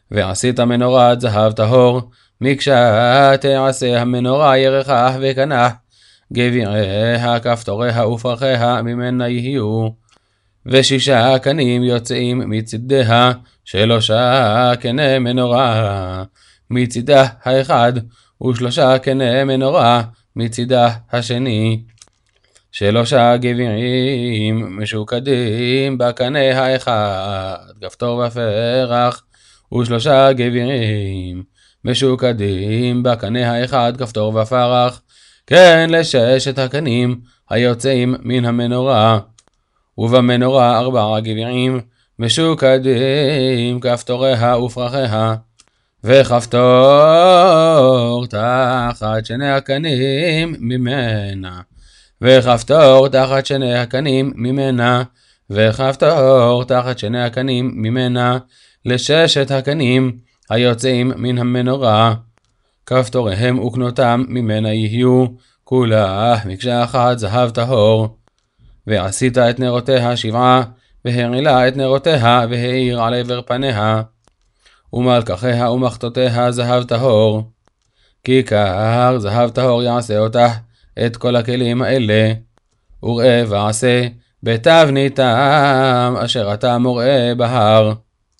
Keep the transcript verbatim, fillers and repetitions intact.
ועשית מנורת זהב טהור, מקשה תעשה המנורה ירחה וקנה, גביעיה כפתוריה ופרחיה ממנה יהיו, ושישה קנים יוצאים מצידיה, שלושה קני מנורה מצידה האחד, ושלושה קני מנורה מצידה השני, שלושה גביעים משוקדים בקנה האחד, כפתור ופרח, ושלושה גביעים משוקדים בקנה האחד, כפתור ופרח, כן לששת הקנים היוצאים מן המנורה, ובמנורה ארבעה גביעים משוקדים כפתוריה ופרחיה, וכפתור תחת שני הקנים ממנה, וכפתור תחת שני הקנים ממנה, וכפתור תחת שני הקנים ממנה, לששת הקנים היוצאים מן המנורה, כפתוריהם וקנותם ממנה יהיו, כולה מקשה אחת זהב טהור. ועשית את נרותיה שבעה, והרעילה את נרותיה, והאיר על עבר פניה, ומלקחיה ומחתותיה זהב טהור. כיכר זהב טהור יעשה אותה, את כל הכלים האלה, וראה ועשה בתבניתם אשר אתה מוראה בהר.